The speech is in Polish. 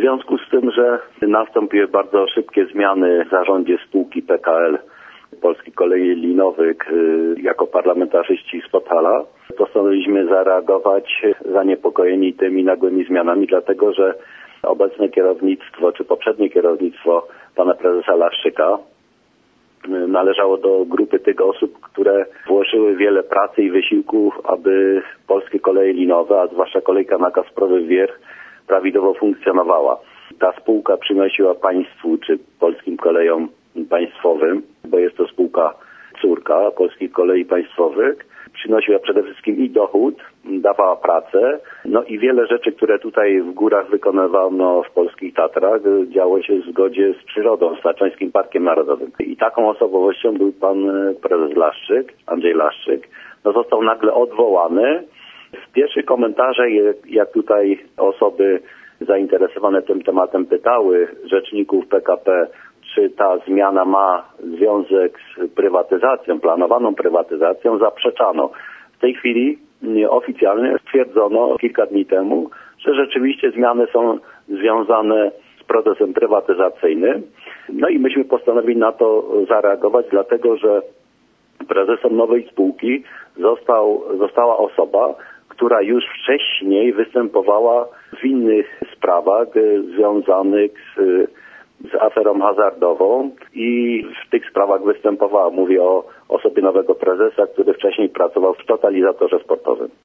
związku z tym, że nastąpiły bardzo szybkie zmiany w zarządzie spółki PKL Polskich Kolei Linowych, jako parlamentarzyści z Podhala postanowiliśmy zareagować zaniepokojeni tymi nagłymi zmianami, dlatego że obecne kierownictwo, czy poprzednie kierownictwo pana prezesa Laszczyka należało do grupy tych osób, które włożyły wiele pracy i wysiłków, aby Polskie Koleje Linowe, a zwłaszcza kolejka na Kasprowy Wierch, prawidłowo funkcjonowała. Ta spółka przynosiła państwu, czy Polskim Kolejom Państwowym, bo jest to spółka córka Polskich Kolei Państwowych, przynosiła przede wszystkim i dochód, dawała pracę, no i wiele rzeczy, które tutaj w górach wykonywano w polskich Tatrach, działo się w zgodzie z przyrodą, z Tatrzańskim Parkiem Narodowym. I taką osobowością był pan prezes Laszczyk, Andrzej Laszczyk. No, został nagle odwołany. W pierwszych komentarzach, jak tutaj osoby zainteresowane tym tematem pytały rzeczników PKP, czy ta zmiana ma związek z prywatyzacją, planowaną prywatyzacją, zaprzeczano. W tej chwili oficjalnie stwierdzono kilka dni temu, że rzeczywiście zmiany są związane z procesem prywatyzacyjnym. No i myśmy postanowili na to zareagować, dlatego że prezesem nowej spółki została osoba, która już wcześniej występowała w innych sprawach związanych z aferą hazardową i w tych sprawach występowała. Mówię o osobie nowego prezesa, który wcześniej pracował w totalizatorze sportowym.